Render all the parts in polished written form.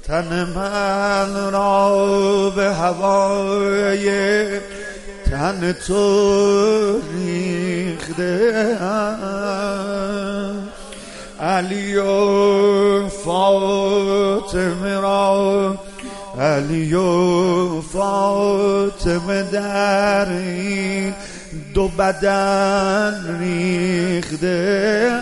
تن من را به هوای تن تو ریخته علی و فاطمه را، علی و فاطمه در این دو بدن ریخته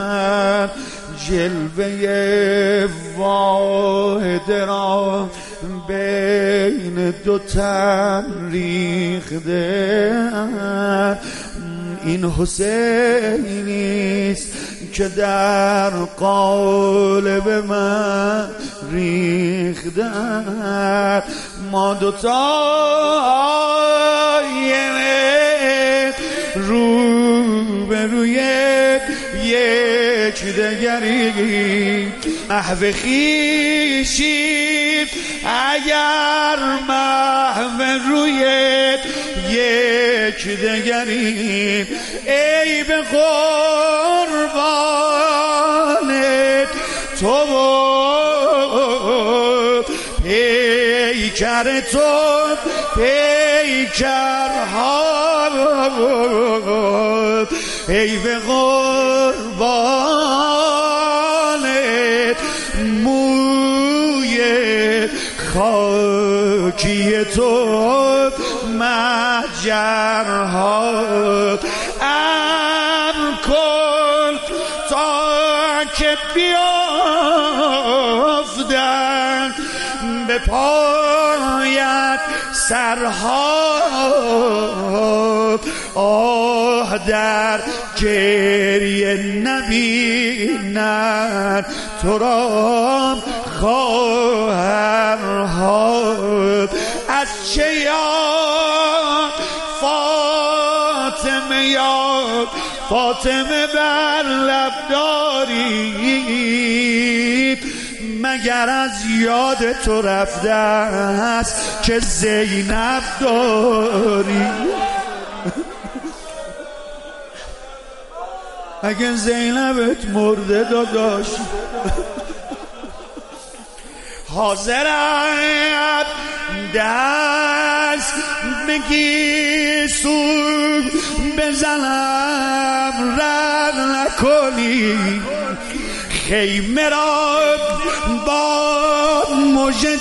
جلوه واحد را بین دو تن ریخته این حسینیست که در قالب من ریخته ما دوتا رو به روی یک دگری محو خویشیم اگر محو روی یک دگریم ای به قربان تو پیکر تو پیکرها ای به قربان موی خاکی تو مجرها کن تا که بیافتند به پایت سرها آه در گریه نبینند تو را خواهرها از چه یاد فاطمه یاد فاطمه بر لب داری مگر از یاد تو رفته است که زینب داری اگه زینبت مرده داداش حاضرم دست بگی سوگ بزنم رد نکنی خیمه را با مژه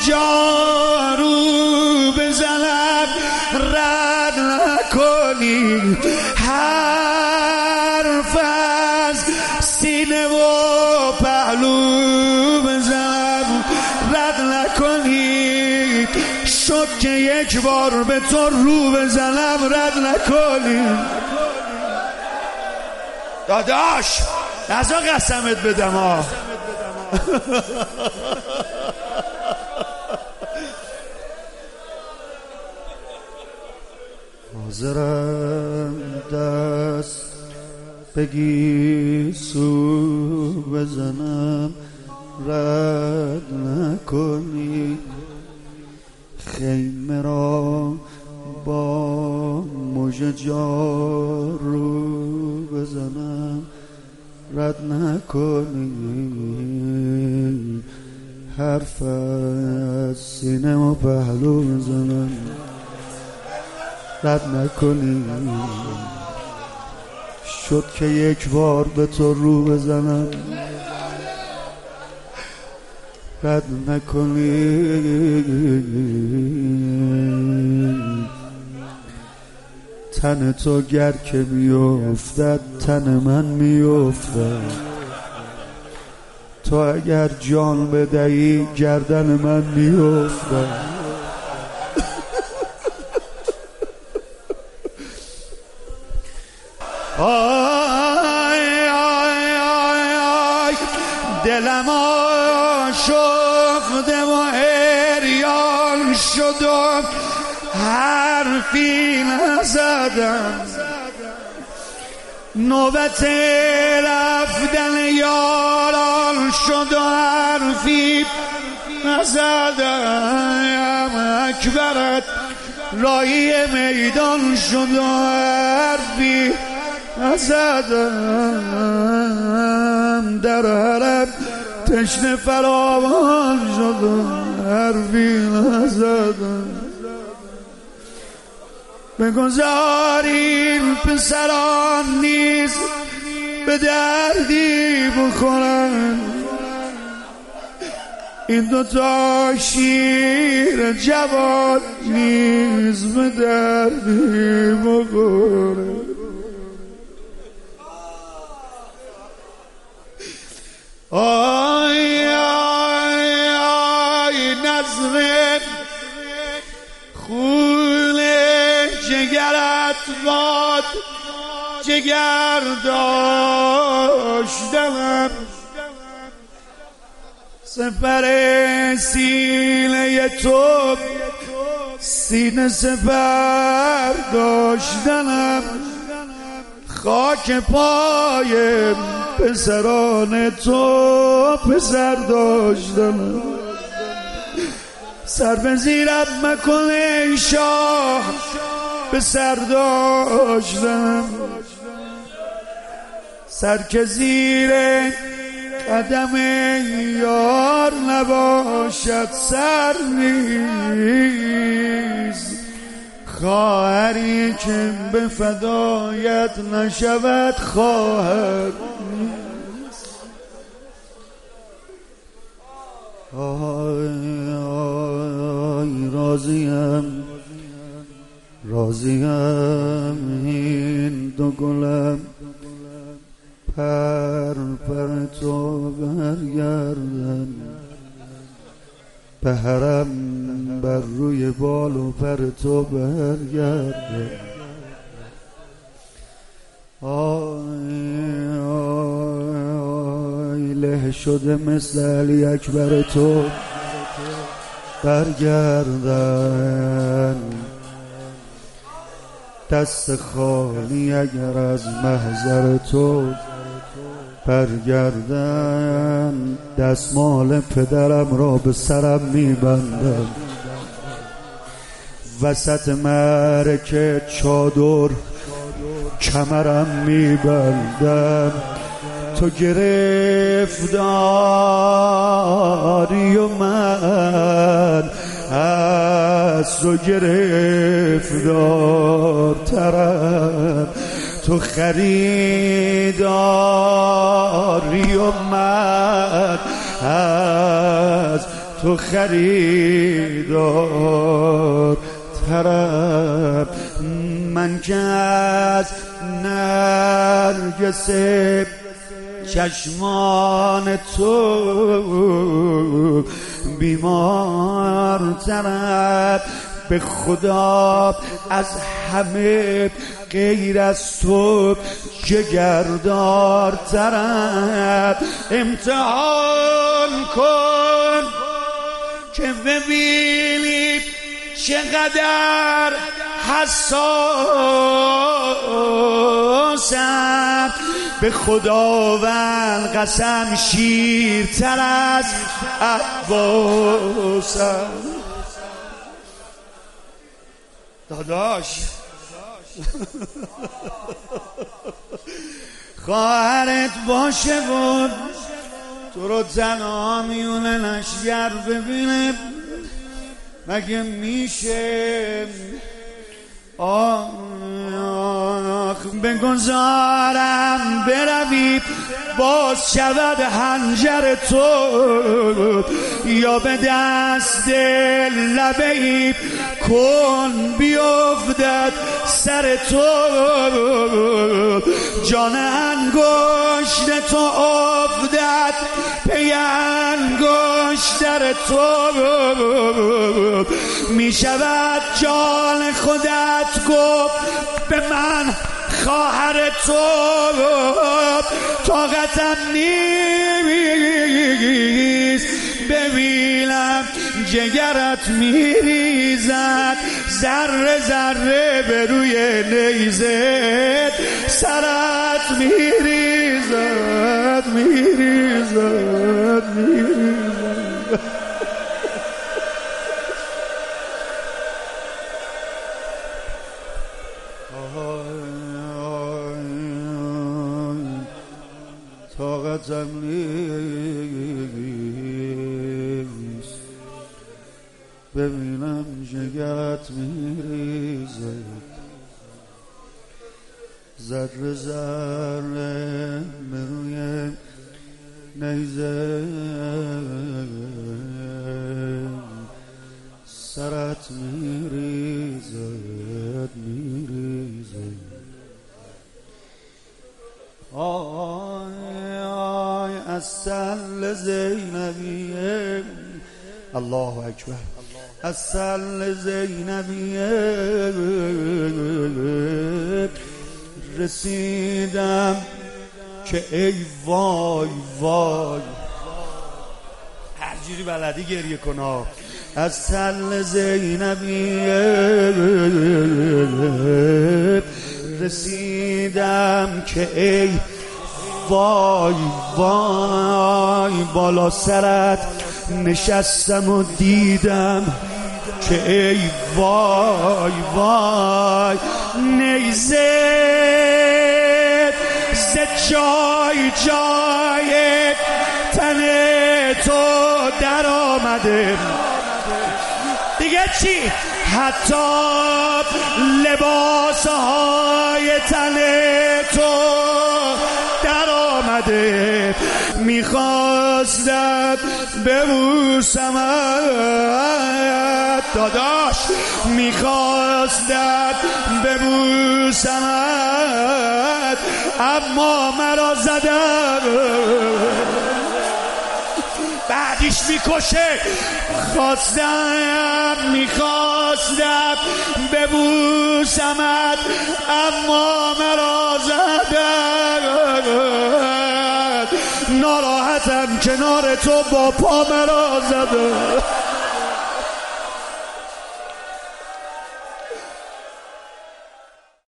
جارو بزنم رد نکنی حرف از سینه و پهلو بزنم رد نکنی شد که یک بار به تو رو بزنم رد نکنی داداش نزا قسمت بدم ها حاضرم دست بگی سو بزنم رد نکنی خیمه را با مژه جارو بزنم رد نکنی حرف از سینه و پهلو بزنم رد نکنی شد که یک بار به تو رو بزنم رد نکنی تن تو گر که میافتد تن من میافتد تو اگر جان بدهی گردن من میافتد آی آی آی آی دلم آشفته و عریان شد و حرفی نزدم نوبت رفتن یاران شد و حرفی نزدم اکبرت رایی میدان شد و حرفی نزدم در حرم تشنه فراوان شدم حرفی نزدم بگذاریم پسران نیز به دردی بخورن این دوتا شیر جوان نیز به دردی بخورن آی آی آی نظر خون جگرت باد جگر داشتم سپر سینه تو سینه سپر داشتم خاک پای پسران تو پسر داشتم سر به زیرت مکن ای شاه پسر داشتم سر که زیر قدم یار نباشد سر نیست خواهری که به فدایت نشود خواهر نیست آی آی راضیم این دو گلم پر تو برگردن به حرم بر روی بال و پر تو برگردن آی آی له شده مثل علی اکبر تو برگردن دست خالی اگر از محضر تو برگردن دستمال پدرم را به سرم میبندم وسط معرکه چادر کمرم میبندم تو گرفتاری و من از تو گرفتارترم تو خریداری و من از تو خریدارترم من که از نرگس چشمان تو بیمارترم به خدا از همه غیر از تو جگردارترم امتحان کن که ببینی چقدر حساسم به خداوند قسم شیرتر از عباسم داداش خواهرت باشه بود تو رو تنها میونه نشگر ببینه مگه میشه آخ بگذارم بروی باز شود حنجر تو یا به دست لبه‌ای کن بیفتد سر تو جان انگشت تو افتد پی انگشتر تو می شود جان خودت گفت به من خواهر تو طاقتم نیست ببینم جگرت میریزد ذره ذره به روی نیزه سرت میریزد طاقتم نیست ببینم جگرت میریزه ذره ذره بروی نیزه سرت میریزد میریزه آی آی اصل زینبیه الله اکبر اصل زینبیه رسیدم که ای وای وای هر جوری بلدی گریه کنا اصل زینبیه رسیدم که ای وای وای بالا سرت نشستم و دیدم که ای وای وای نیزه ز جای جای تن تو در آمده دیگه چی؟ حتی لباسهای تن تو در آمده میخواستم ببوسمت داداش میخواستم ببوسمت اما مرا زدم بعدیش میکشه میخواستم ببوسمت اما مرا زدم ناراحتم کنار تو با پا مرا زدم